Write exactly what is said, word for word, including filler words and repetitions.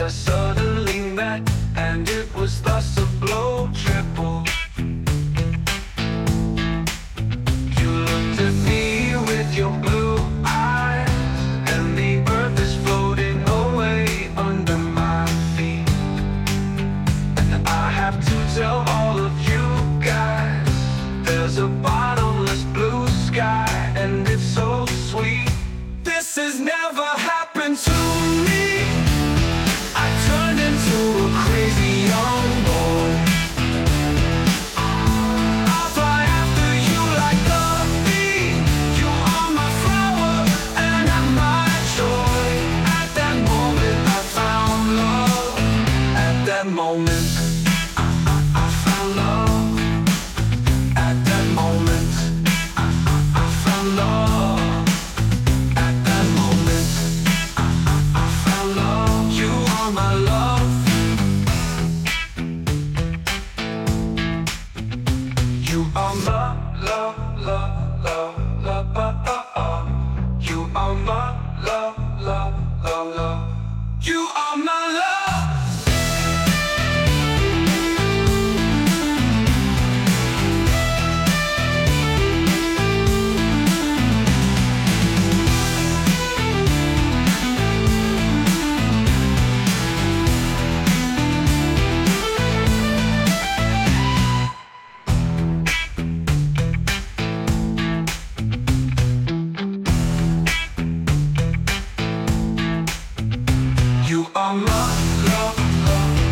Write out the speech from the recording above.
I suddenly met, and it was thus a blow triple. You looked at me with your blue eyes, and the earth is floating away under my feet. And I have to tell all of you guys, there's a bottomless blue sky, and it's so sweet. This has never happened to me. I turned into a crazy young boy. I'll fly after you like a bee. You are my flower and I'm my joy. At that moment I found love. At that moment I, I, I found love. At that moment I, I, I found love. At that moment I, I, I found love. You are my love. You are my love, love, love, love, uh, uh, uh. You are my love, love, love, love. You are my love. You are my love, love.